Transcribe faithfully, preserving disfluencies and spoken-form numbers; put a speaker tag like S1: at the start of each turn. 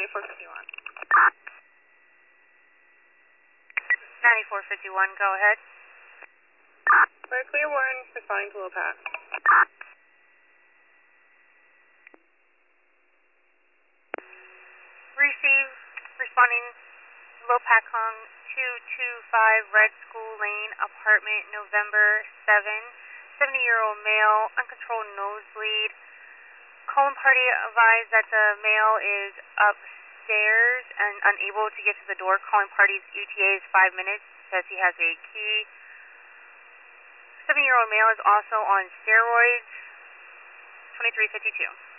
S1: ninety-four fifty-one.
S2: ninety-four fifty-one, go ahead.
S1: We're Clearwater, responding to low pack.
S2: Receive, responding low pack Hong two two five Red School Lane, apartment November seventh, seventy-year-old male, uncontrolled nosebleed. Calling party advised that the male is upstairs and unable to get to the door. Calling party's E T A is five minutes, says he has a key. seventy-year-old male is also on steroids, twenty-three fifty-two.